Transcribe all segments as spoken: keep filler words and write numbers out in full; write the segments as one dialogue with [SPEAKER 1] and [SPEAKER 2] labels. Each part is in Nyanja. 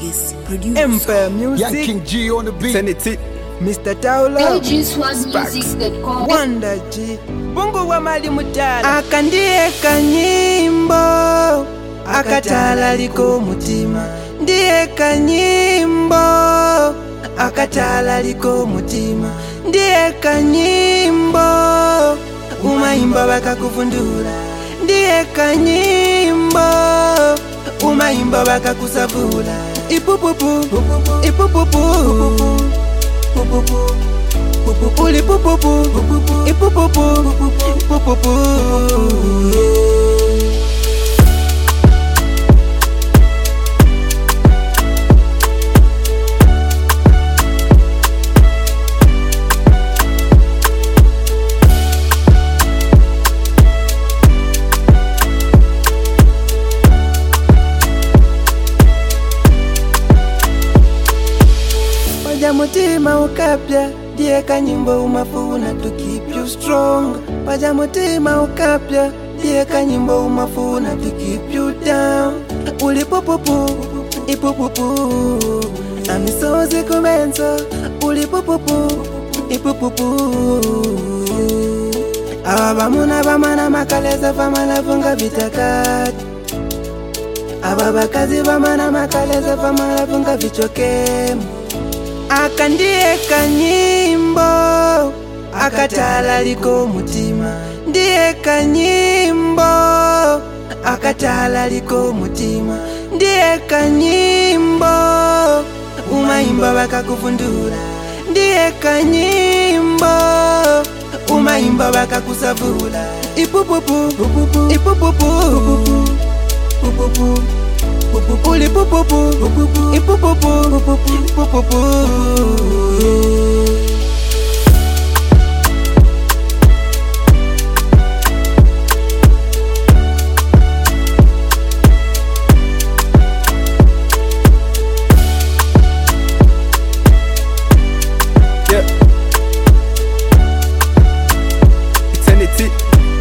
[SPEAKER 1] Ace, producer.
[SPEAKER 2] Empire Music,
[SPEAKER 3] Young King G on the beat.
[SPEAKER 2] send it to Mister Taula,
[SPEAKER 4] A G Swag Music dot com.
[SPEAKER 2] Wonder G, Bungu wa mali mutala. Akandie kanyimbo, akatala liko mutima. Ndiye kanyimbo, akatala liko mutima. Ndiye kanyimbo, umaimba bakakuvundula. Ndiye kanyimbo, umaimba bakakusavula. Ipupupu, ipupupu, uli pupupu, ipupupu, ipupupu. Paja mutima ukapya, ndiye kanyimbo umafuna to keep you strong. Paja mutima ukapya, ndiye kanyimbo umafuna to keep you down. Uli pupupu, ipupupu, amisozi kumenso. Uli pupupu, ipupupu. Awa bamuna bamana makaleza famala funga vitakati. Aba bakazi bamana makaleza famala funga vichokemu. Akandie kanyimbo, akatala liko mutima. Ndiye kanyimbo, akatala liko mutima. Ndiye kanyimbo, umaimba bakakuvundula. Ndiye kanyimbo, umaimba bakakusavula. Ipupupu, ipupupu, ipupupu. Uli pupupu, ipupupu, ipupupu. Yeah. Eternity.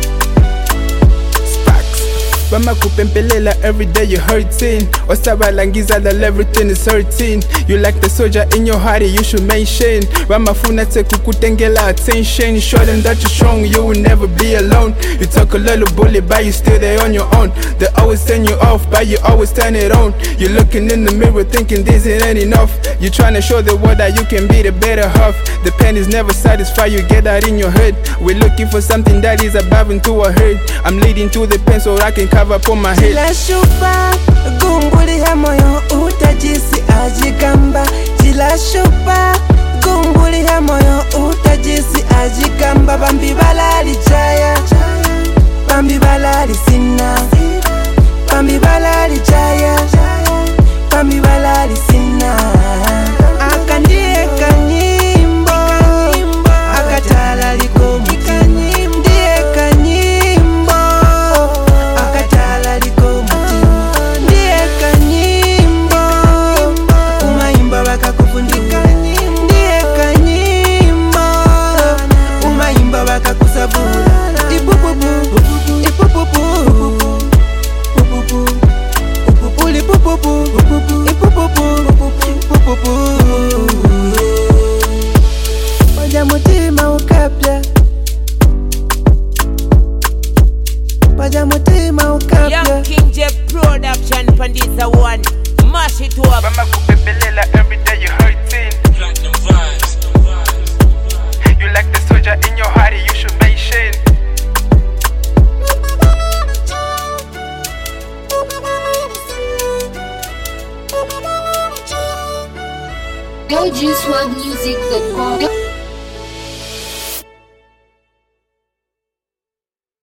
[SPEAKER 2] Sparks. Bama kupempelela every day you hurting. Osabalangiza that everything is hurting. You like the soldier in your heart, you should mention. Bama funa te kukutengela attention. Show them that you're strong, you will never be alone. You talk a little bully, but you still there on your own. They always turn you off, but you always turn it on. You're looking in the mirror thinking this ain't enough. You're trying to show the world that you can be the better half. The pain is never satisfied, you get that in your head. We're looking for something that is above into a hurt. I'm leading to the pain so I can cover up on my head. Chila shupa, gunguli ya moyo utajisi ajikamba. Chila shupa, gunguli ya moyo utajisi ajikamba. Bambi balali jaya, bambi balali sina. Bambi balali jaya, bambi balali sina. Akandie kanyimbo, akatala liko mutima. Ndiye kanyimbo, akatala liko mutima. Ndiye kanyimbo, umaimba bakakuvundika. Ndiye kanyimbo, umaimba bakakusavula. Ipupupu, ipupupu, ipupupu. Uli pupupu, ipupupu, ipupupu. Paja mutima ukapya, paja mutima ukapya.
[SPEAKER 5] Young King J Production Pandisa one. Mash it up.
[SPEAKER 2] Mama kupepelela every day you hurting.
[SPEAKER 6] Platinum vibes.
[SPEAKER 2] You like the soldier in your heart, you should mention.
[SPEAKER 4] A G Swag Music dot com.